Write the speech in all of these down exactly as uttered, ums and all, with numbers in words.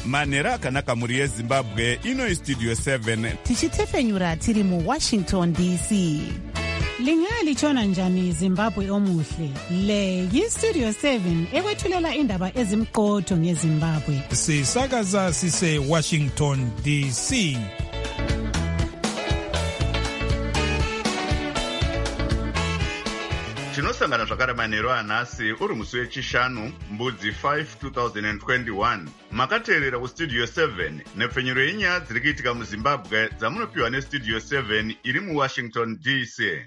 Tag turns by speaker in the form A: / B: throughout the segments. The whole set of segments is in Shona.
A: manhero akanaka mhuri yezimbabwe. Ino istudio seven
B: tichitefenyura tiri muwashington D C.
C: Lingalitshona njani Zimbabwe omuhle? Le yistudio seven ekwethulela indaba ezimqotho ngeZimbabwe.
D: Sisakaza sise Washington D C.
A: tinosangana zvakare manhero anhasi uri musi wechishanu mbudzi five two thousand twenty-one. makateerera kustudio seven nepfenyuro yenyaya dziri kuitika muzimbabwe dzamunopiwa nestudio seven iri muwashington D C.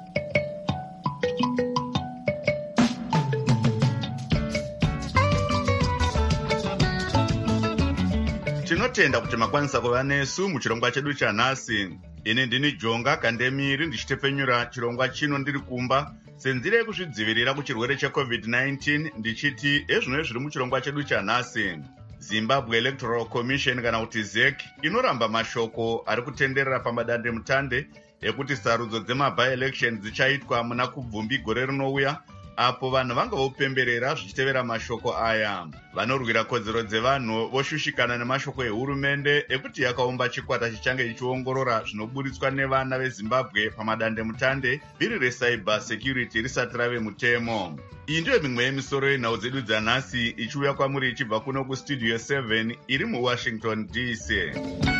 A: tinotenda kuti makwanisa kuva nesu muchirongwa chedu chanhasi. ini ndini Jonga Kandemiri ndichitefenyura chirongwa chino ndiri kumba senzira yekuzvidzivirira kuchirwere checovid nineteen ndichiti ezvino zviri muchirongwa chedu chanhasi. Zimbabwe Electoral Commission kana kuti Z E C inoramba mashoko ari kutenderera pamadande mutande ekuti sarudzo dzema-by-election dzichaitwa muna kubvumbi gore rinouya, apo vanhu vanga vopemberera zvichitevera mashoko aya. Vanorwira kodzero dzevanhu voshushikana nemashoko ehurumende ekuti yakaumba chikwata chichange chichiongorora zvinoburitswa nevana veZimbabwe pamadande mutande bhiri recyber security risati rave mutemo. Iyi ndiyo mimwe yemisoro yenhau dzedu dzanhasi ichiuya kwamuri ichibva kuno kustudio seven iri muwashington D C.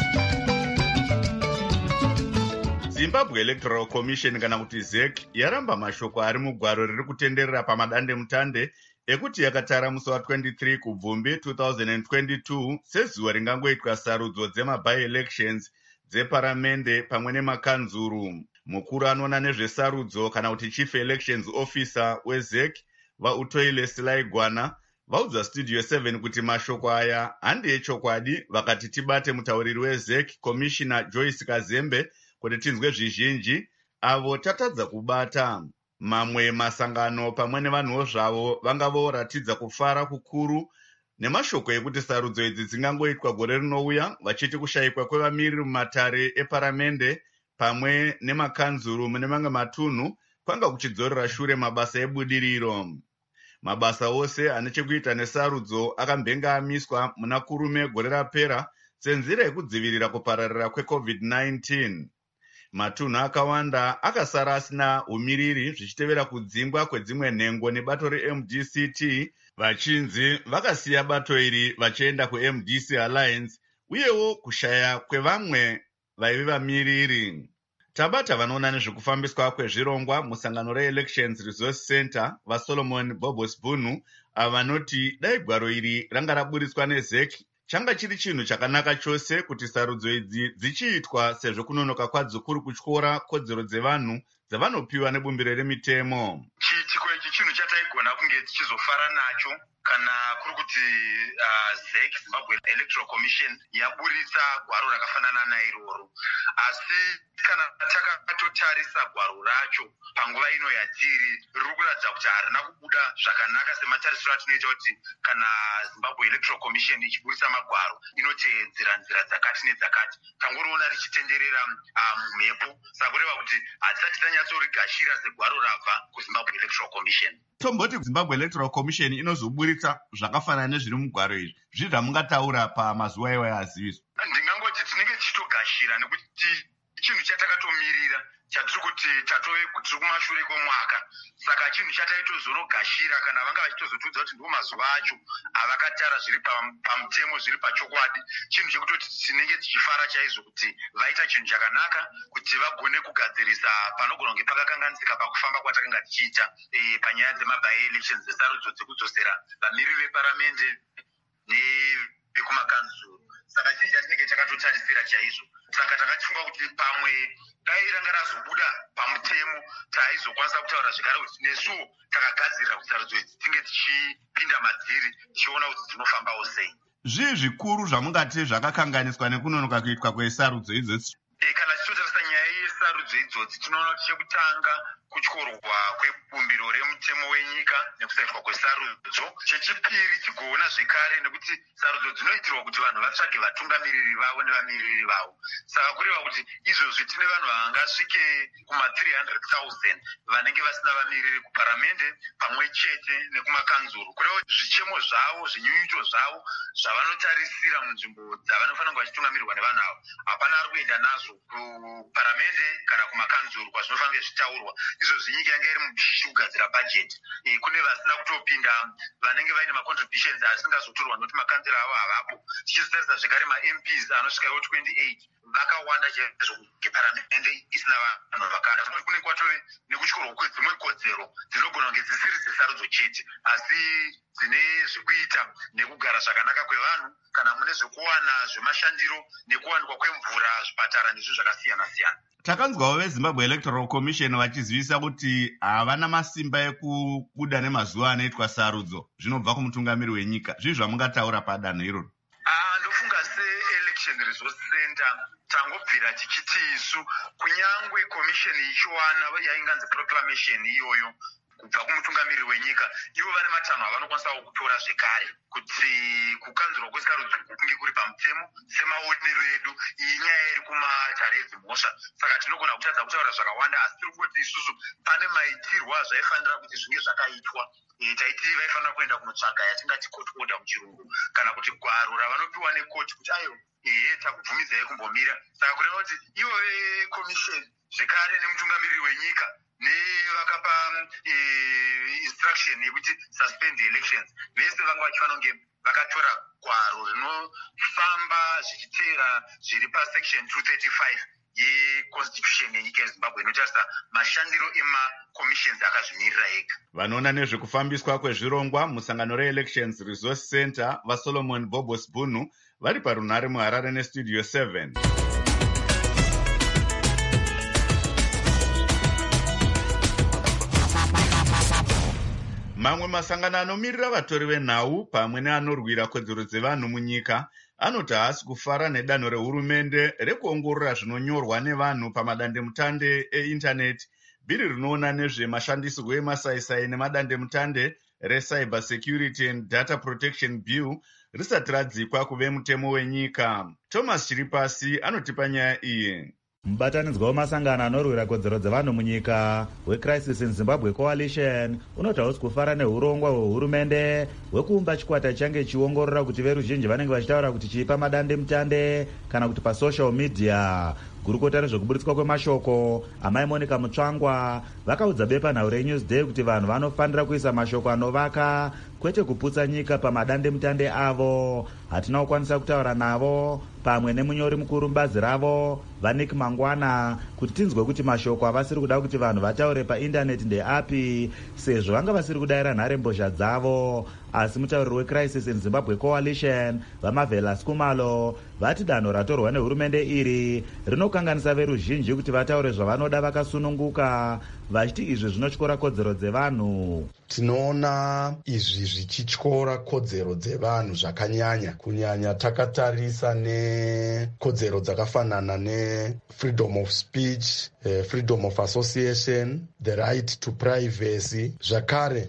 A: Zimbabwe Electoral Commission kana kuti Z E C yaramba mashoko ari mugwaro riri kutenderera pamadande mutande ekuti yakatara musi wa twenty-three kubvumbi two thousand twenty-two sezuva ringangoitwa sarudzo dzema-by-elections dzeparamende pamwe nemakanzuru. Mukuru anoona nezvesarudzo kana kuti chief elections officer weZ E C vaUtoile Silaigwana vaudza studio seven kuti mashoko aya handi echokwadi, vakati tibate mutauriri weZ E C Commissioner Joyce Kazembe kuti tinzwe zvizhinji avo tatadza kubata. Mamwe masangano pamwe nevanhuwo zvavo vanga voratidza kufara kukuru nemashoko ekuti sarudzo idzi dzingangoitwa gore rinouya, vachiti kushayikwa kwevamiriri mumatare eparamende pamwe nemakanzuru mune mamwe matunhu kwanga kuchidzorera shure mabasa ebudiriro. Mabasa ose ane chekuita nesarudzo akambenga amiswa muna kurume gore rapera senzira yekudzivirira kupararira kwecovid nineteen. Matunhu akawanda akasara asina umiriri zvichitevera kudzingwa kwedzimwe nhengo nebato reM D C T, vachinzi vakasiya bato iri vachienda kuM D C Alliance, uyewo kushaya kwevamwe vaive vamiriri. Tabata vanoona nezvekufambiswa kwezvirongwa musangano reElections Resource Center vaSolomon Bobosbunu avanoti dai gwaro iri ranga raburitswa neZ E C changa chiri chinhu chakanaka chose kuti sarudzo idzi dzichiitwa sezvo kunonoka kwadzo kuri kutyora kodzero dzevanhu dzavanopiwa nebumbiro remitemo.
E: Chiitiko ichi chinhu chataigona kunge tichizofara nacho kana kuri kuti uh, Z E C Zimbabwe Electoral Commission yaburitsa gwaro rakafanana nairoro. Asi kana takatotarisa gwaro racho panguva ino yatiri riri kuratidza kuti harina kubuda zvakanaka sematarisiro atinoita kuti kana Zimbabwe Electoral Commission ichiburitsa magwaro inoteedzera nzira dzakati nedzakati. Tangoriona richitenderera uh, mumhepo, sakureva kuti hatisati tanyatsorigashira segwaro rabva kuZimbabwe Electoral Commission.
A: Tomboti Zimbabwe Electoral Commission inozoburitsa zvakafanana nezviri mugwaro izvi, zviri zvamungataura pamazuva iwayo aziviswa?
E: Ndingangoti tinenge tichitogashira nekuti chinhu chatakatomirira chatiri kuti tatove tiri kumashure kwomwaka, saka chinhu chataitozonogashira kana vanga vachitozotudza kuti ndo mazuva acho avakatara zviri pamutemo zviri pachokwadi. Chinhu chekutoti tinenge tichifara chaizvo kuti vaita chinhu chakanaka kuti vagone kugadzirisa panogona kunge pakakanganisika pakufamba kwatakanga tichiita e, panyaya dzema-by-elections dzesarudzo dzekudzosera vamiriri veparamende nevekumakanzuru. Saka chinhu chatinenge takatotarisira chaizvo, saka takachifunga kuti pamwe dai ranga razobuda pamutemo taizokwanisa kutaura zvekare kuti nesuwo takagadzirira kuti sarudzo idzi tinge tichipinda madziri tichiona kuti dzinofambawo sei.
A: Zvii zvikuru zvamungati zvakakanganiswa nekunonoka kuitwa kwesarudzo idzodzi?
E: E, kana tichotarisa nyaya yesarudzo idzodzi tinoona kuti chekutanga kutyorwa kwebumbiro remutemo wenyika nekusaitwa kwesarudzo. Chechipiri tigoona zvekare nekuti sarudzo dzinoitirwa kuti vanhu vatsvage vatungamiriri vavo nevamiriri vavo. Saka kureva kuti izvozvi tine vanhu vangasvike kuma three hundred thousand vanenge vasina vamiriri kuparamende pamwe chete nekumakanzuru. Kureva kuti zvichemo zvavo, zvinyunyuto zvavo zvavanotarisira munzvimbo dzavanofanira kunge vachitungamirirwa nevanhu avo hapana ari kuenda nazvo kuparamende kana kumakanzuru kwazvinofanira zvitaurwa. Izvozvi nyika yanga iri mupishishi kugadzira bhajeti. E, kune vasina kutopinda vanenge vaine macontributions asingazotorwa nokuti makanzera avo havapo. Tichizotarisa zvekare ma-M Ps anosvikawo twenty-eight vakawanda chaizvo ngeparamende isina vanhu vakanda. Kune kwatove nekutyorwa kwedzimwe kodzero dzinogona kunge dzisiri dzesarudzo chete asi dzine zvekuita nekugara zvakanaka kwevanhu kana mune zvekuwana zvemashandiro nekuwanikwa kwemvura, zvipatara nezvinhu zvakasiyana siyana.
A: Takanzwawo veZimbabwe Electoral Commission vachizivisa kuti havana masimba ekubuda nemazuva anoitwa sarudzo zvinobva kumutungamiri wenyika. Zvizvi zvamungataura padanho iroro?
E: Ah, ndofunga se-Election Resource Center tangobvira tichiti isu kunyangwe commission ichiwana yainganzi proclamation iyoyo kubva kumutungamiri wenyika, ivo vane matanho avanokwanisawo kutora zvekare kuti kukanzurwa kwesarudzo kunge kuri pamutemo semaonero edu. Iyi nyaya iri kumatare edzimhosva, saka tinogona kutadza kutaura zvakawanda asi tiri kuti isusu pane maitirwo azvaifanira kuti zvinge zvakaitwa. E, taiti vaifanira kuenda kunotsvaga yatingati court order muchirungu kana kuti gwaro ravanopiwa nekoti kuti ayo ehe takubvumidzai kumbomira. Saka kureva kuti ivo vekomisheni zvekare nemutungamiriri wenyika nevakapa e, instruction yekuti suspend the elections vese vanga vachifanira kunge vakatora gwaro rinofamba zvichiteera zviri pasection two thirty-five yeconstitution yenyika yeZimbabwe inotarisa mashandiro emakommissions akazvimirira ega.
A: Vanoona nezvekufambiswa kwezvirongwa musangano reElections Resource Center vaSolomon Bobos Bunu vari parunhare muHarare nestudio seven. Mamwe masangano anomirira vatori venhau pamwe neanorwira kodzero dzevanhu munyika anoti haasi kufara nedanho rehurumende rekuongorora zvinonyorwa nevanhu pamadandemutande eindaneti, bhiri rinoona nezvemashandisirwo emasaisai nemadandemutande reCyber Security and Data Protection Bill risati radzikwa kuve mutemo wenyika. Thomas Chiripasi anotipa nyaya iyi.
F: Mubatanidzwa wemasangano anorwira kodzero dzevanhu munyika weCrisis in Zimbabwe Coalition unoti hausi kufara neurongwa hwehurumende hwekuumba chikwata change chiongorora kuti veruzhinji vanenge vachitaura kuti chipa madandemutande kana kuti pasocial media. Gurukota rezvekuburitswa kwemashoko amai Monica Mutsvangwa vakaudza bepanhau reNewsday kuti vanhu vanofanira kuisa mashoko anovaka kwete kuputsa nyika pamadandemutande avo. Hatina kukwanisa kutaura navo pamwe nemunyori mukuru mubazi ravo Vanik Mangwana kuti tinzwe kuti mashoko avasiri kuda kuti vanhu vataure paindaneti ndeapi sezvo vanga vasiri kudayira nharembozha dzavo. Asi mutauriri weCrisis in Zimbabwe Coalition vaMavelas Kumalo vati danho ratorwa nehurumende iri rinokanganisa veruzhinji kuti vataure zvavanoda vakasununguka, vachiti izvi zvinotyora kodzero dzevanhu.
G: Tinoona izvi zvichityora kodzero dzevanhu zvakanyanya, kunyanya takatarisa nekodzero dzakafanana ne-freedom of speech, uh, freedom of association, the right to privacy, zvakare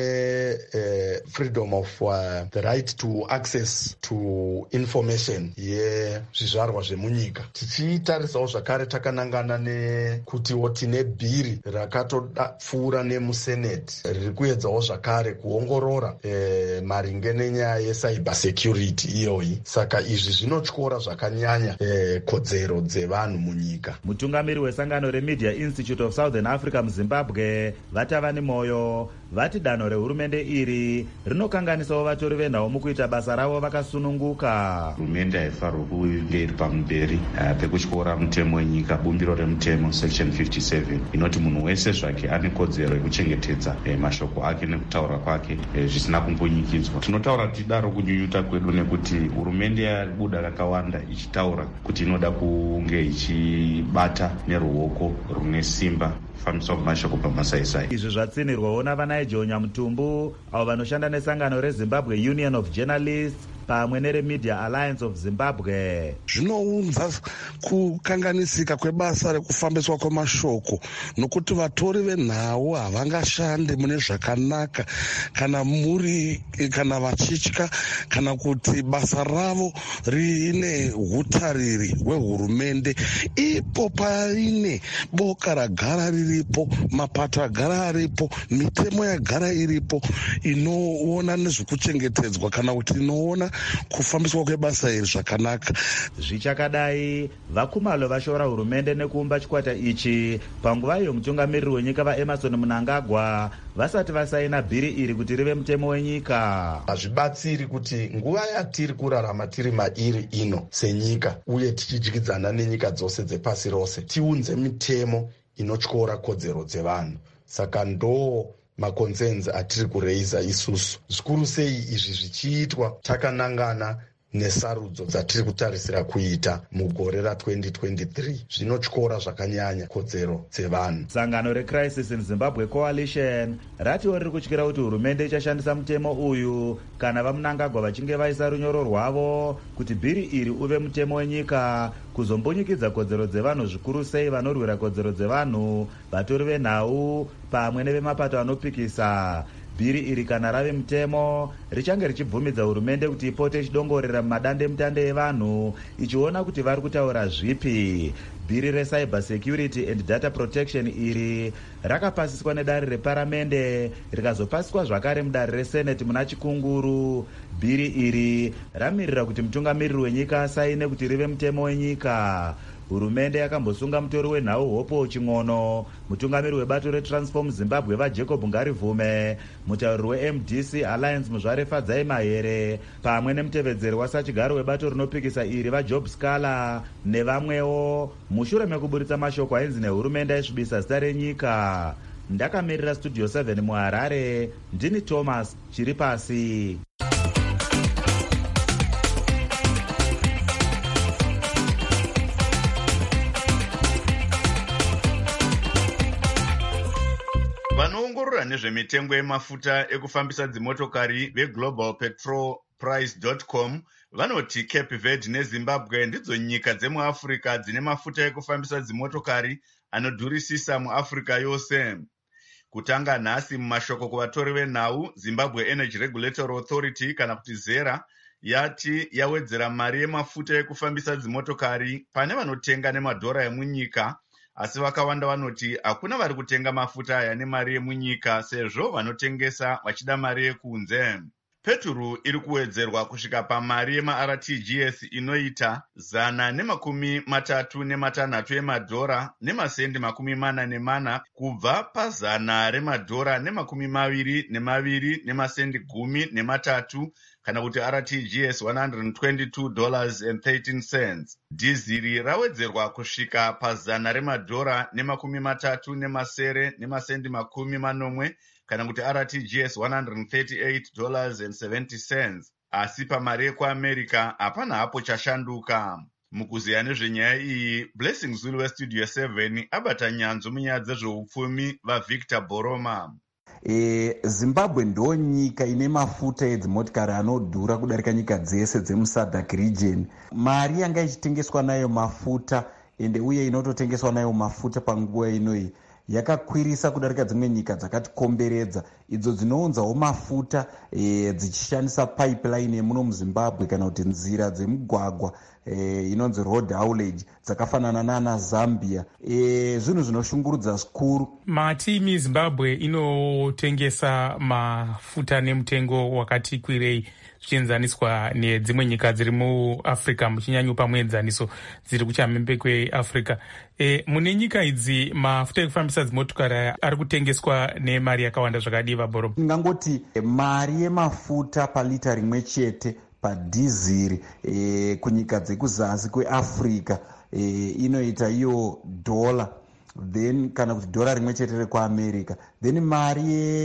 G: ne-freedom uh, of uh, the right to access to information yezvizvarwa zvemunyika. Tichitarisawo zvakare takanangana nekutiwo tine bhiri rakatopfuura nemuseneti riri kuedzawo zvakare kuongorora eh, maringe nenyaya yecyber security iyoyi. Saka izvi zvinotyora zvakanyanya eh, kodzero dzevanhu munyika.
F: Mutungamiri wesangano reMedia Institute of Southern Africa muZimbabwe Vatavani Moyo vati danho rehurumende iri rinokanganisawo vatori venhau mukuita basa ravo vakasununguka.
H: Hurumende haifanirwi kunge iri pamumberi uh, pekutyora mutemo wenyika, bumbiro remutemo section fifty-seven inoti munhu wese zvake ane kodzero yekuchengetedza eh, mashoko ake nekutaura kwake eh, zvisina kumbunyikidzwa. Tinotaura tichidaro kunyunyuta kwedu nekuti hurumende yabuda kakawanda ichitaura kuti inoda kunge ichibata neruoko rune simba fambiswa kumashoko pamasaisai.
F: Izvi zvatsinirwawo navanaIjonya Mutumbu avo vanoshanda nesangano reZimbabwe Union of Journalists pamwe neremedia alliance of Zimbabwe.
I: Zvinounza kukanganisika kwebasa rekufambiswa kwemashoko nokuti vatori venhau havangashande mune zvakanaka kana muri kana vachitya kana kuti basa ravo riine utariri hwehurumende. Ipo paine boka ragara riripo, mapato agara aripo, mitemo yagara iripo inoona nezvekuchengetedzwa kana kuti inoona kufambiswa kwebasa iri zvakanaka.
F: Zvichakadai, vakumalo vashora hurumende nekuumba chikwata ichi panguva iyo mutungamiriri wenyika vaEmerson Mnangagwa vasati vasaina bhiri iri kuti rive mutemo wenyika.
G: Hazvibatsiri kuti nguva yatiri kurarama tiri mairi ino senyika uye tichidyidzana nenyika dzose dzepasi rose tiunze mitemo inotyora kodzero dzevanhu. Saka ndo makonsenzi atiri kureiza isusu. Zvikuru sei izvi zvichiitwa takanangana nesarudzo dzatiri kutarisira kuita mugore ra-twenty twenty-three zvinotyora zvakanyanya kodzero dzevanhu.
F: Sangano reCrisis in Zimbabwe Coalition ratiwo riri kutyira kuti hurumende ichashandisa mutemo uyu kana vaMnangagwa vachinge vaisa runyoro rwavo kuti bhiri iri uve mutemo wenyika kuzombunyikidza kodzero dzevanhu, zvikuru sei vanorwira kodzero dzevanhu, vatori venhau pamwe nevemapato anopikisa. Bhiri iri kana rave mutemo richange richibvumidza hurumende kuti ipote ichidongorera mumadande mutande evanhu ichiona kuti vari kutaura zvipi. Bhiri reCyber Security and Data Protection iri rakapasiswa nedare reparamende rikazopasiswa zvakare mudare reSenate muna Chikunguru. Bhiri iri ramirira kuti mutungamiriri wenyika asaine kuti rive mutemo wenyika. Hurumende yakambosunga mutori wenhau Hopo Ching'ono, mutungamiri webato reTransform Zimbabwe vaJacob Ngarivume, mutauriri weM D C Alliance Muzvare Fadzai Mahere, pamwe nemutevedzeri wasachigaro webato rinopikisa iri vaJob Scala nevamwewo, mushure mekuburitsa mashoko ainzi nehurumende aisvibisa zita renyika. Ndakamirira Studio seven muHarare, ndini Thomas Chiripasi.
A: Vanoongorora nezvemitengo yemafuta ekufambisa dzimotokari veglobal petrol price dot com vanoti Cape Verde neZimbabwe ndidzo nyika dzemuAfrica dzine mafuta ekufambisa dzimotokari anodhurisisa muAfrica yose. Kutanga nhasi mumashoko kuvatori venhau, Zimbabwe Energy Regulatory Authority kana kuti ZERA yati yawedzera mari yemafuta ekufambisa dzimotokari pane vanotenga nemadhora emunyika, asi vakawanda vanoti hakuna vari kutenga mafuta aya nemari yemunyika sezvo vanotengesa vachida mari yekunze. Peturu iri kuwedzerwa kusvika pamari yemaR T G S inoita zana nemakumi matatu nematanhatu emadhora nemasendi makumi mana nemana kubva pazana remadhora nemakumi maviri nemaviri nemasendi gumi nematatu kana kuti R T G S one hundred twenty-two dollars and thirteen cents. Dhiziri rawedzerwa kusvika pazana remadhora nemakumi matatu nemasere nemasendi makumi manomwe kana kuti R T G S one hundred thirty-eight dollars and seventy cents. Asi pamari yekuAmerica hapana hapo chashanduka. Mukuziya nezvenyaya iyi, Blessing Zulu weStudio seven abata nyanzvu munyaya dzezveupfumi vaVictor Boroma.
J: E, Zimbabwe ndo nyika ine mafuta edzimotikari anodhura kudarika nyika dzese dzemuSADC region. Mari yanga ichitengeswa nayo mafuta ende uye inototengeswa nayo mafuta panguva inoyi yakakwirisa kudarika dzimwe nyika dzakatikomberedza idzo dzinounzawo mafuta e, dzichishandisa pipeline yemuno muZimbabwe kana kuti nzira dzemugwagwa e, inonzi road haulage dzakafanana nana Zambia. E, zvinhu zvinoshungurudza zvikuru.
K: Mati miZimbabwe inotengesa mafuta nemutengo wakati kwirei zvichienzaniswa nedzimwe nyika dziri muAfrica, muchinyanyupa muenzaniso dziri kuchamhembe kweAfrica. E, mune nyika idzi mafuta ekufambisa dzimotokari ari kutengeswa nemari yakawanda zvakadii vaBoro?
J: Ndingangoti mari yemafuta palita rimwe chete padhiziri e, kunyika dzekuzasi kweAfrica e, inoita iyo dola, then kana kuti dhora rimwe chete rekuAmerica, then mari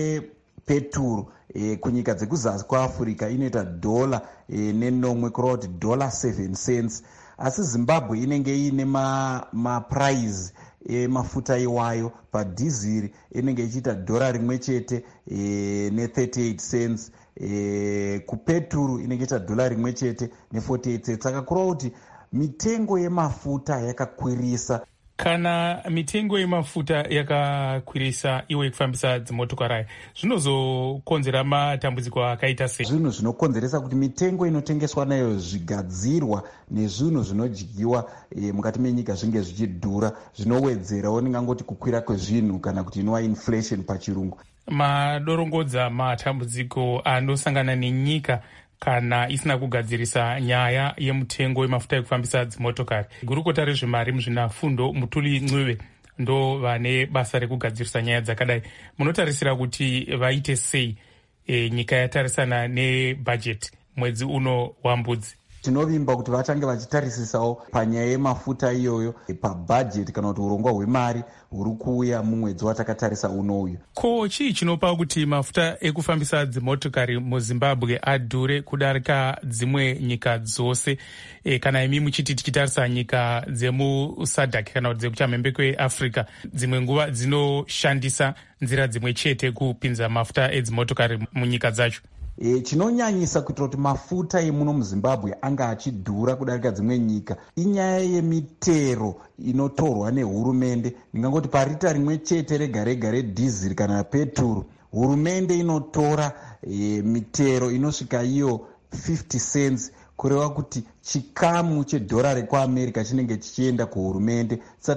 J: yepeturu e, kunyika dzekuzasi kweAfrica inoita dola e, nenomwe kurova kuti dola seven cents. Asi Zimbabwe inenge ine ma, ma price e, mafuta iwayo padhiziri inenge ichiita dhora rimwe chete e, ne thirty-eight cents. E, kupeturu inenge ichiita dhola rimwe chete ne forty-eight cents. Saka kureva kuti mitengo yemafuta yakakwirisa.
K: Kana mitengo yemafuta yakakwirisa iwe kufambisa dzimotokari zvinozokonzera matambudziko akaita sei?
J: Zvinhu zvinokonzeresa kuti mitengo inotengeswa nayo zvigadzirwa nezvinhu zvinodyiwa e, mukati menyika zvinge zvichidhura, zvinowedzerawo ndingangoti kukwira kwezvinhu kana kuti inova inflation pachirungu.
K: Madorongodza matambudziko anosangana nenyika kana isina kugadzirisa nyaya yemutengo wemafuta ekufambisa dzimotokari. Gurukota rezvemari muzvinafundo Mutuli Ncube ndo vane basa rekugadzirisa nyaya dzakadai. Munotarisira kuti vaite sei e, nyika yatarisana nebhajeti mwedzi uno wambudzi?
J: Tinovimba kuti vachange vachitarisisawo panyaya yemafuta iyoyo pabhajeti kana kuti urongwa hwemari huri kuuya mumwedzi watakatarisa unouyu.
K: Ko chii chinopa kuti mafuta ekufambisa dzimotokari muZimbabwe adhure kudarika dzimwe nyika dzose? E, kana imi muchiti tichitarisa nyika dzemusadhak kana kuti dzekuchamhembe kweAfrica, dzimwe nguva dzinoshandisa nzira dzimwe chete kupinza mafuta edzimotokari munyika dzacho.
J: E, chinonyanyisa kuitira kuti mafuta emuno muZimbabwe anga achidhura kudarika dzimwe nyika inyaya yemitero inotorwa nehurumende. Ndingangoti parita rimwe chete rega rega redhiziri kana peturu, hurumende inotora e, mitero inosvika iyo fifty cents, kureva kuti chikamu chedhora rekuAmerica chinenge chichienda kuhurumende.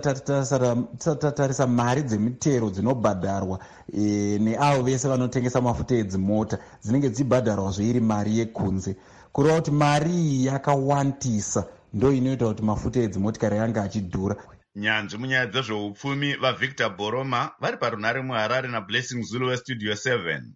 J: Tatarisa mari dzemitero dzinobhadharwa e, neavo vese vanotengesa mafuta edzimota dzinenge dzichibhadharwa zveiri mari yekunze, kureva kuti mari iyi yakawandisa ndo inoita kuti mafuta edzimotikari yanga achidhura.
A: Nyanzvi munyaya dzezveupfumi vaVictor Boroma vari parunhare muHarare naBlessing Zulu weStudio seven.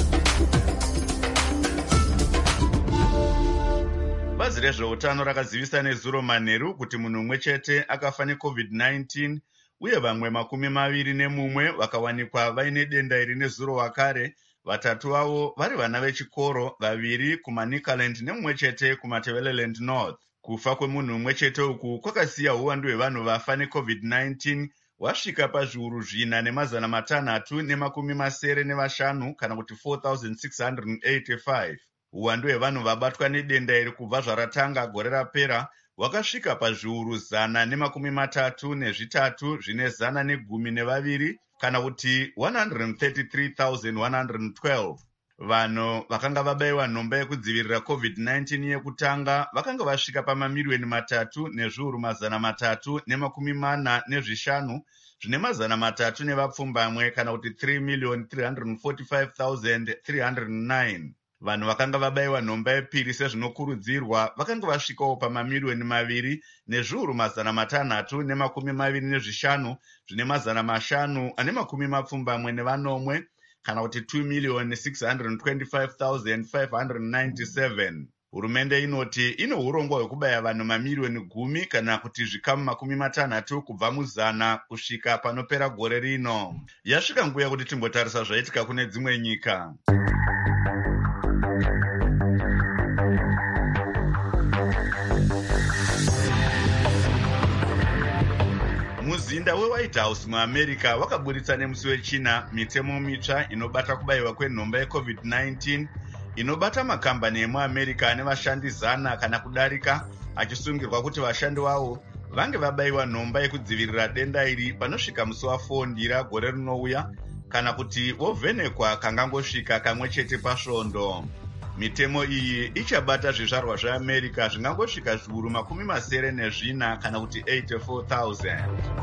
A: Bazi rezveutano rakazivisa nezuro manheru kuti munhu mumwe chete akafa necovid nineteen uye vamwe makumi maviri nemumwe vakawanikwa vaine denda iri nezuro wakare, vatatu vavo vari vana vechikoro, vaviri kuManicaland nemumwe chete kuMatebeleland North. Kufa kwemunhu mumwe chete uku kwakasiya uwandu hwevanhu vafa necovid nineteen wasvika pazviuru zvina nemazana matanhatu nemakumi masere nevashanu kana kuti four thousand six hundred eighty-five. Uwandu hwevanhu vabatwa nedenda iri kubva zvaratanga gore rapera wakasvika pazviuru zana nemakumi matatu nezvitatu zvine zana negumi nevaviri kana kuti one hundred thirty-three thousand one hundred twelve. Vanhu vakanga vabayiwa nhomba yekudzivirira covid nineteen yekutanga vakanga vasvika pamamiliyoni matatu nezviuru mazana matatu nemakumi mana nezvishanu zvine mazana matatu nevapfumbamwe kana kuti three million three hundred forty-five thousand three hundred nine. Vanhu vakanga vabayiwa nhomba yepiri sezvinokurudzirwa vakanga vasvikawo pamamiliyoni maviri nezviuru mazana matanhatu nemakumi maviri nezvishanu zvine mazana mashanu ane makumi mapfumbamwe nevanomwe kana kuti two million six hundred twenty-five thousand five hundred ninety-seven. Hurumende inoti ine urongwa hwekubaya vanhu mamiliyoni gumi kana kuti zvikamu makumi matanhatu kubva muzana kusvika panopera gore rino. Yasvika nguva kuti timbotarisa zvaitika kune dzimwe nyika. Muzinda weWhite House muAmerica wakaburitsa nemusi wechina mitemo mitsva inobata kubayiwa kwenhomba yecovid nineteen inobata makambani emuAmerica ane vashandi zana kana kudarika, achisungirwa kuti vashandi vavo vange vabayiwa nhomba yekudzivirira denda iri panosvika musi wa4 ndira gore rinouya kana kuti vovhenekwa kangangosvika kamwe chete pasvondo. Mitemo iyi ichabata zvizvarwa zveAmerica zvingangosvika zviuru makumi masere nezvina kana kuti eighty-four thousand.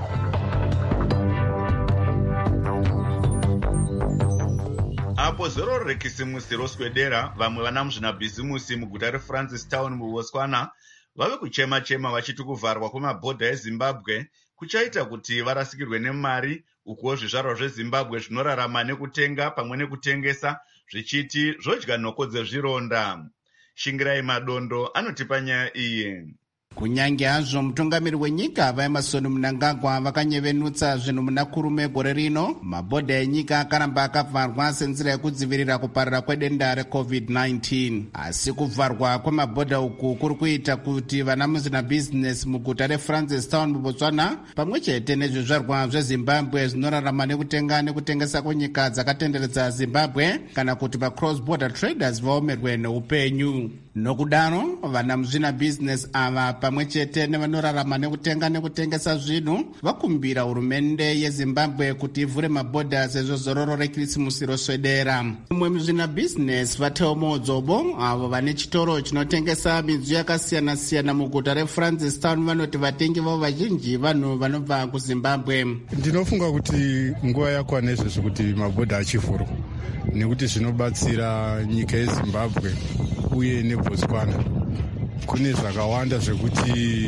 A: Apo zero rekisimusi roswedera, vamwe vana muzvinabhizimusi muguta reFrancistown muBotswana vave kuchema-chema vachiti kuvharwa kwemabhodha eZimbabwe kuchaita kuti varasikirwe nemari, ukuwo zvizvarwa zveZimbabwe zvinorarama nekutenga pamwe nekutengesa zvichiti zvodya nhoko dzezvironda. Shingirai Madondo anotipa nyaya iyi.
L: kunyange hazvo mutungamiri wenyika vaemarson mnangagwa vakanyevenutsa zvinhu muna kurume gore rino, mabhodha enyika akaramba akavharwa senzira yekudzivirira kuparira kwedenda recovid nineteen. Asi kuvharwa kwemabhodha uku kuri kuita kuti vana muzvinabhizinesi muguta refrancistown mubotswana pamwe chete nezvizvarwa zvezimbabwe zvinorarama nekutenga nekutengesa kunyika dzakatenderedza zimbabwe kana kuti macross border traders vaomerwe neupenyu. Nokudaro vana muzvinabhizinesi ava pamwe chete nevanorarama nekutenga nekutengesa zvinhu vakumbira hurumende yezimbabwe kuti ivhure mabhodha sezvo zororo rekirisimusi roswedera. Mumwe muzvinabhizinesi vateo modzobo avo vane chitoro chinotengesa midziyo yakasiyana-siyana muguta refrancistown vanoti vatengi vavo vazhinji vanhu vanobva kuzimbabwe.
M: Ndinofunga kuti nguva yakwana izvezvo kuti mabhodha achivhurwa nekuti zvinobatsira nyika yezimbabwe uye nebotswana. Kune zvakawanda zvekuti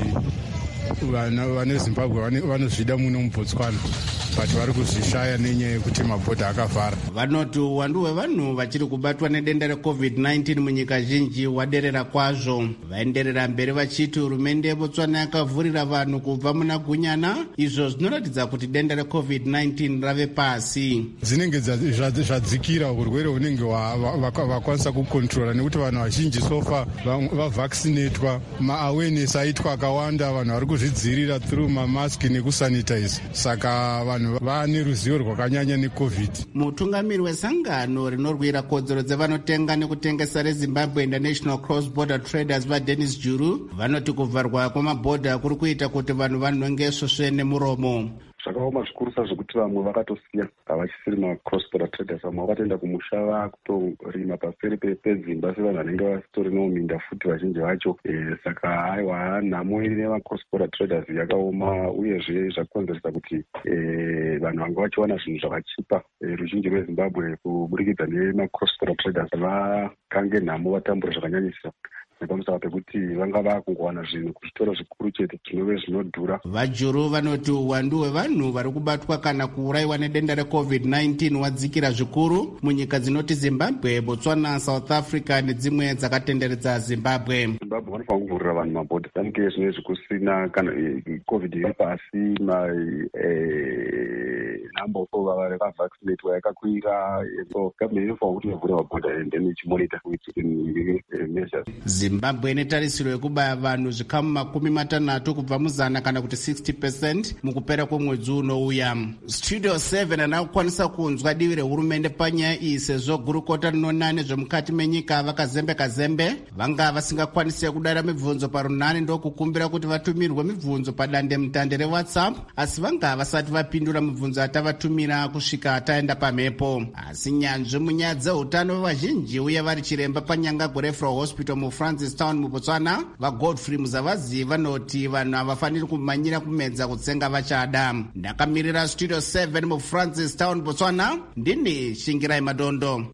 M: vana vezimbabwe vanozvida muno mubotswana but vari kuzvishaya nenyaya yekuti mabhodha akavhara.
L: Vanoti uwandu hwevanhu vachiri kubatwa nedenda recovid nineteen munyika zhinji hwaderera kwazvo. Vaenderera mberi vachiti hurumende yebotswana yakavhurira vanhu kubva muna gunyana, izvo zvinoratidza kuti denda recovid nineteen rave pasi.
M: Dzinenge zvadzikira urwere hunenge vakwanisa kukontrora nekuti vanhu vazhinji sofa vavhaccinatwa, maawareness aitwa akawanda, vanhu vari kuzvidzivirira through mamaski nekusanitize. Saka vanhu vane ruzivo rwakanyanya necovid.
L: Mutungamiri wesangano rinorwira kodzero dzevanotenga nekutengesa rezimbabwe international cross border traders vaDennis Juru vanoti kuvharwa kwemabhodha kuri kuita kuti vanhu vanongeswe nemuromo.
N: Zvakaoma zvikuru zvekuti vamwe vakatosiya havachisiri macross border traders, vamwe vakatoenda kumusha vakutorima paseri pedzimba sevanhu vanenge vasitorinawo minda futi vazhinji vacho. E, saka aiwa nhamo iri nemacross border traders yakaoma, uyezve zvakonzeresa kuti e, vanhu vanga vachiwana zvinhu zvakachipa. E, ruzhinji rwezimbabwe kuburikidza nemacross border traders vakange nhamo vatambura zvakanyanyisa nepamusaka pekuti vanga vakungowana zvinhu kuzvitoro zvikuru chete zvinove zvinodhura.
L: Vajuru vanoti uwandu hwevanhu vari kubatwa kana kuurayiwa nedenda recovid nineteen wadzikira zvikuru munyika dzinoti Zimbabwe, Botswana, South Africa nedzimwe dzakatenderedza Zimbabwe.
N: Zimbabwe vanofanira kuvhurira vanhu mabhodha tanike zvinezvi kusina kana covid iri pasi, number of vari vavaccinatwa yakakwira, so government inofanira kuti ivhure mabhodha and then ichimonita measures.
L: Zimbabwe inetarisiro yekubaya vanhu zvikamu makumi matanhatu kubva muzana kana kuti sixty percent mukupera kwemwedzi unouya. Studio seven anakukwanisa kunzwa divi rehurumende panyaya iyi sezvo gurukota rinonane zvemukati menyika vakazembe-kazembe vanga vasingakwanisi kudara mibvunzo parunhare ndokukumbira kuti vatumirwe mibvunzo padande mutande rewhatsapp, asi vanga vasati vapindura mibvunzo atavatumira kusvika ataenda pamhepo. Asi nyanzvi munyaya dzeutano vazhinji uye vari chiremba panyanga gorefro hospital mufrancistown mubotswana vagodfrey muzavazi vanoti vanhu havafaniri kumanyira kumedza kutsenga vachada. Ndakamirira studio seven mufrancistown botswana, ndini Shingirai Madondo.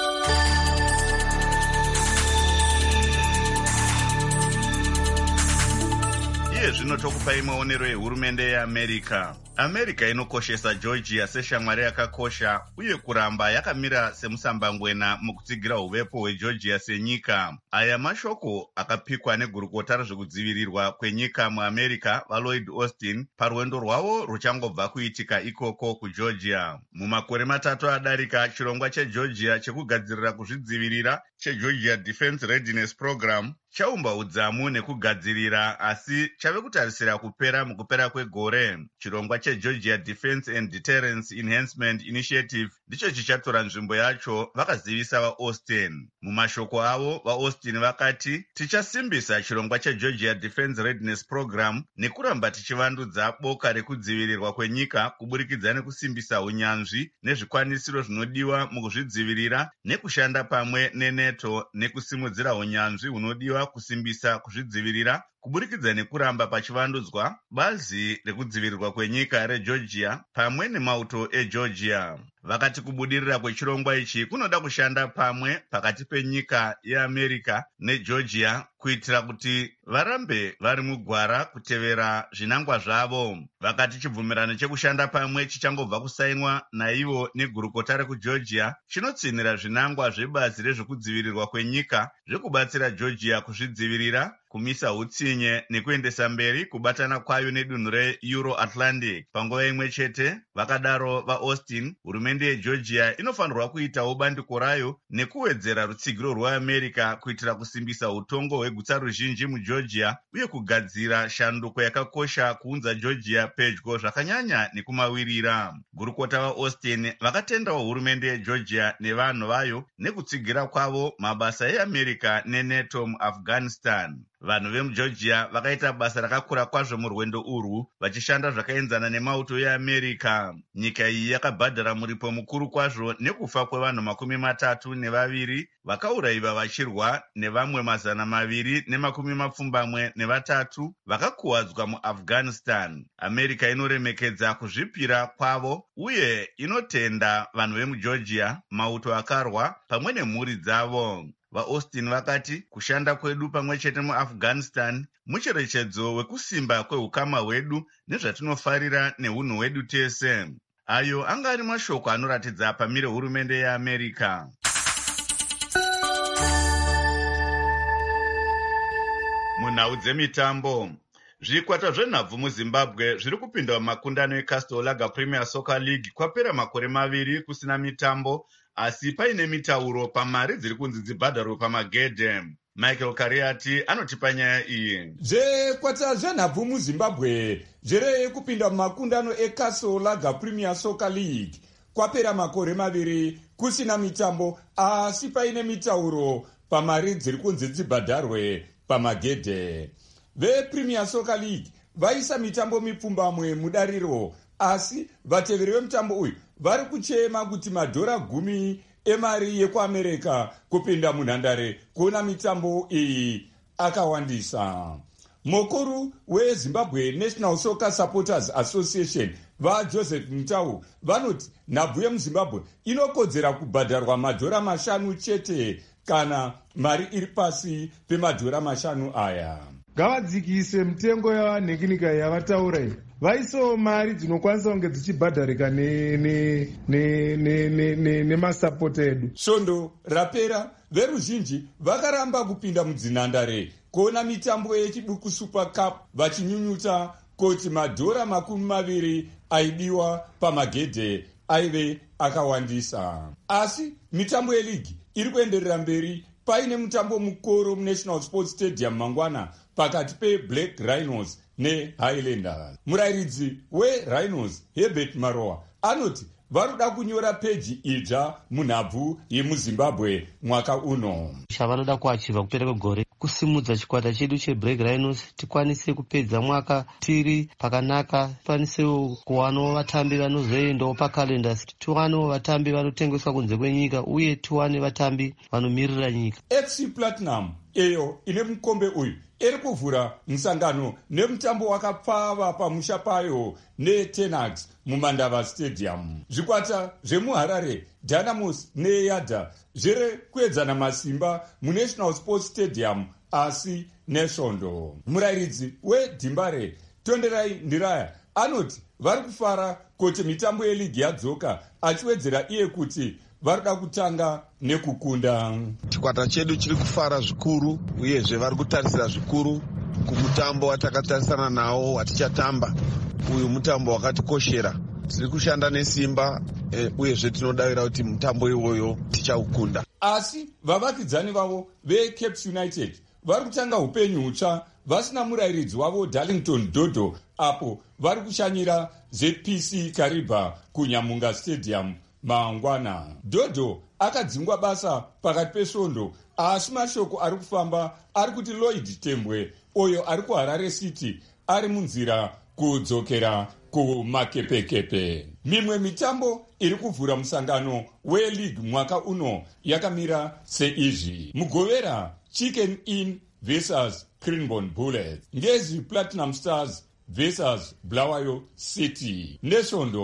A: Iye zvino tokupai maonero ehurumende yeAmerica. America inokoshesa Georgia seshamwari yakakosha uye kuramba yakamira semusambangwena mukutsigira uvepo hweGeorgia senyika. Aya mashoko akapikwa negurukota rezvekudzivirirwa kwenyika muAmerica vaLloyd Austin parwendo rwavo ruchangobva kuitika ikoko kuGeorgia. Mumakore matatu adarika, chirongwa cheGeorgia chekugadzirira kuzvidzivirira cheGeorgia Defense Readiness Program chaumba udzamu nekugadzirira, asi chave kutarisira kupera mukupera kwegore. Chirongwa cheGeorgia Defense and Deterrence Enhancement Initiative ndicho chichatora nzvimbo yacho, vakazivisa vaAustin. Mumashoko avo, vaAustin vakati, tichasimbisa chirongwa cheGeorgia Defense Readiness Program nekuramba tichivandudza boka rekudzivirirwa kwenyika kuburikidza nekusimbisa unyanzvi nezvikwanisiro zvinodiwa mukuzvidzivirira nekushanda pamwe neNATO nekusimudzira unyanzvi hunodiwa kusimbisa kuzvidzivirira kuburikidza nekuramba pachivandudzwa bazi rekudzivirirwa kwenyika reGeorgia pamwe nemauto eGeorgia. vakati kubudirira kwechirongwa ichi kunoda kushanda pamwe pakati penyika yeamerica negeorgia kuitira kuti varambe vari mugwara kutevera zvinangwa zvavo. Vakati chibvumirano chekushanda pamwe chichangobva kusainwa naivo negurukota rekugeorgia chinotsinira zvinangwa zvebazi rezvekudzivirirwa kwenyika zvekubatsira georgia kuzvidzivirira, kumisa utsinye nekuendesa mberi kubatana kwayo nedunhu reEuro-Atlantic. Panguva imwe chete, vakadaro vaAustin, hurumende yegeorgia inofanirwa kuitawo bandiko rayo nekuwedzera rutsigiro rweamerica kuitira kusimbisa utongo hwegutsa ruzhinji mugeorgia uye kugadzira shanduko yakakosha kuunza georgia pedyo zvakanyanya nekumawirira. Gurukota vaAustin vakatendawo hurumende yegeorgia nevanhu vayo nekutsigira kwavo mabasa eamerica neNATO muAfghanistan. Vanhu vemugeorgia vakaita basa rakakura kwazvo murwendo urwu, vachishanda zvakaenzana nemauto eamerica. Nyika iyi yakabhadhara muripo mukuru kwazvo nekufa kwevanhu makumi matatu nevaviri vakaurayiwa vachirwa nevamwe mazana maviri nemakumi mapfumbamwe nevatatu vakakuwadzwa muAfghanistan. America inoremekedza kuzvipira kwavo uye inotenda vanhu vemugeorgia, mauto akarwa pamwe nemhuri dzavo. VaAustin vakati kushanda kwedu pamwe chete muAfghanistan mucherechedzo wekusimba kweukama hwedu nezvatinofarira neunhu hwedu tese. Ayo anga ari mashoko anoratidza pamire hurumende yeAmerica. Munhau dzemitambo, zvikwata zvenhabvu muZimbabwe zviri kupinda mumakundano eCastle Lager Premier Soccer League kwapera makore maviri kusina mitambo, asi paine mitauro pamari dziri kunzi dzibhadharwe pamagedhe. Michael Kariati anotipa nyaya iyi.
O: Zvekwata zvenhabvu muZimbabwe zviri kupinda mumakundano eCastle Lager Premier Soccer League kwapera makore maviri kusina mitambo, asi paine mitauro pamari dziri kunzi dzibhadharwe pamagedhe. VePremier Soccer League vaisa mitambo mipfumbamwe mudariro, asi vateveri vemutambo uyu vari kuchema kuti madhora gumi emari yekuAmerica kupinda munhandare kuona mitambo iyi akawandisa. Mukuru weZimbabwe National Soccer Supporters Association vaJoseph Mutau vanoti nhabvu yemuZimbabwe inokodzera kubhadharwa madhora mashanu chete kana mari iri pasi pemadhora mashanu aya.
P: Ngavadzikise mitengo yavanhekinika yavataura iyi, vaisawo mari dzinokwanisa kunge dzichibhadharika nemasapota edu.
O: Svondo rapera veruzhinji vakaramba kupinda mudzinhandare kuona mitambo yechiduku Super Cup vachinyunyuta kuti madhora makumi maviri aidiwa pamagedhe aive akawandisa. Asi mitambo yeligi iri kuenderera mberi. Paine mutambo mukoro muNational Sports Stadium mangwana pakati peBlack Rhinos neHighlanders. Murairidzi weRhinos Herbert Maroa anoti varuda kunyora peji idzva munhabvu yemuZimbabwe mwaka uno.
Q: Chavanoda kuachivha kupera kwegore kusimudza chikwata chedu cheBlack Rhinos tikwanise kupedza mwaka tiri pakanaka, tikwanisewo kuwanawo vatambi vanozoendawo paCalendars, tiwanewo vatambi vanotengeswa kunze kwenyika uye tiwane vatambi vanomirira nyika.
O: F C Platinum eyo ine mukombe uyu iri kuvhura musangano nemutambo wakapfava pamusha payo neTenax mumandava Stadium. Zvikwata zvemuHarare, Dynamos neYada zviri kuedzana masimba muNational Sports Stadium asi nesvondo. Murairidzi weDimbare Tonderai Ndiraya anoti vari kufara kuti mitambo yeligi yadzoka, achiwedzera iye kuti varida kutanga nekukunda.
R: Chikwata chedu chiri kufara zvikuru uyezve vari kutarisira zvikuru kumutambo watakatarisana nawo watichatamba. Uyu mutambo wakatikoshera, tiri kushanda nesimba e, uyezve tinodavira kuti mutambo iwoyo tichaukunda.
O: Asi vavakidzani vavo veCapes United vari kutanga upenyu hutsva vasina murairidzi wavo Darlington Dodo, apo vari kushanyira Z P C Kariba kuNyamunga Stadium mangwana. Dodo akadzingwa basa pakati pesvondo, asi mashoko ari kufamba ari kuti Lloyd Tembwe oyo ari kuHarare City ari munzira kudzokera kumakepekepe. Mimwe mitambo iri kuvhura musangano weLeague mwaka uno yakamira seizvi. Mugovera Chicken Inn versus Cranbourne Bullets, Ngezi Platinum Stars versus Bulawayo City. Nesvondo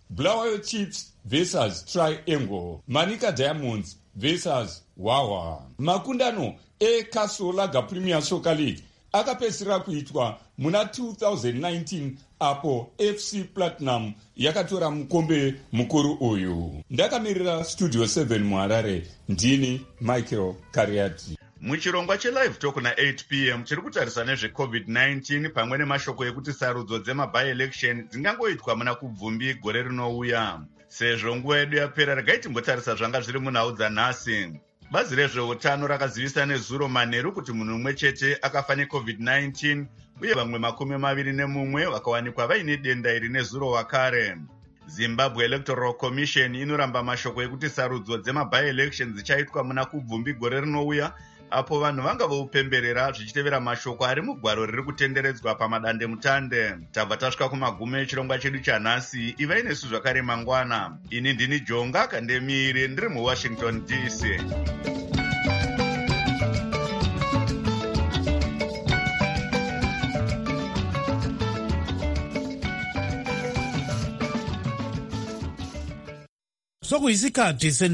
O: Bulawayo Chiefs versus Triangle, Manica Diamonds versus Wawa. Makundano eCastle Lager Premier Soccer League akapedzisira kuitwa muna two thousand nineteen apo F C Platinum yakatora mukombe mukuru uyu. Ndakamirira Studio seven muHarare, ndini Michael Kariati.
A: Muchirongwa chelive talk na eight p m chiri kutarisa nezvecovid nineteen pamwe nemashoko ekuti sarudzo dzemabi-election dzingangoitwa muna kubvumbi gore rinouya. Sezvo nguva yedu yapera, regai timbotarisa zvanga zviri munhau dzanhasi. Bazi rezveutano rakazivisa nezuro manheru kuti munhu mumwe chete akafa necovid nineteen uye vamwe makumi maviri nemumwe vakawanikwa vaine denda iri nezuro wakare. Zimbabwe Electoral Commission inoramba mashoko ekuti sarudzo dzemabi-election dzichaitwa muna kubvumbi gore rinouya, apo vanhu vanga voupemberera zvichitevera mashoko ari mugwaro riri kutenderedzwa pamadande mutande. Tabva tasvika kumagumo echirongwa chedu chanhasi. Ivai nesu zvakare mangwana. Ini ndini Jonga Kandemire, ndiri muWashington D C.
D: sokuyisikhathi